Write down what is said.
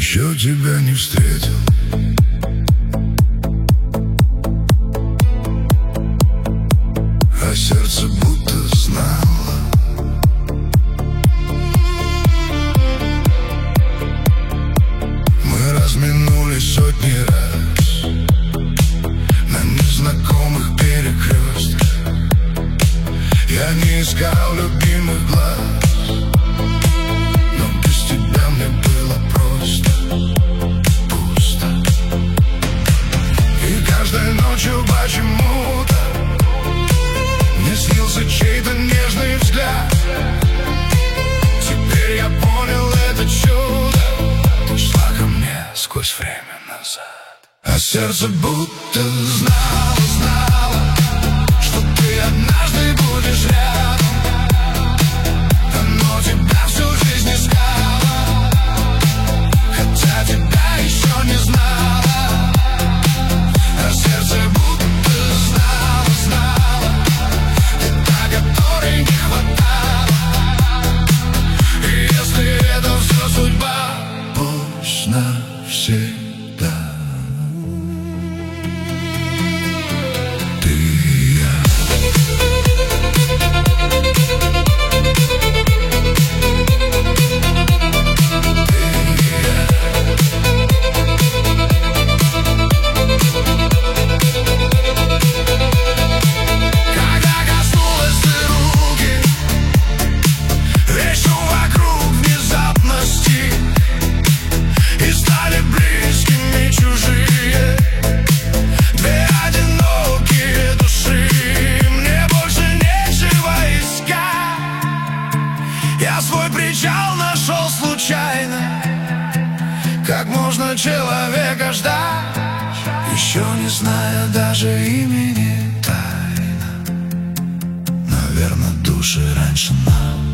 еще тебя не встретил. А сердце будто знало. Мы разминулись сотни раз на незнакомых перекрестках. Я не искал любимых глаз, но без тебя мне было просто пусто. И каждой ночью почему-то мне снился чей-то нежный взгляд. Теперь я понял это чудо. Ты шла ко мне сквозь время назад. А сердце будто знало, что ты однажды будешь рядом. Оно тебя всю жизнь искало, хотя тебя еще не знало. А сердце будто знало, ты та, которой не хватало. И если это все судьба, пусть навсегда. Я свой причал нашел случайно. Как можно человека ждать, еще не зная даже имени, тайна. Наверное, души раньше нам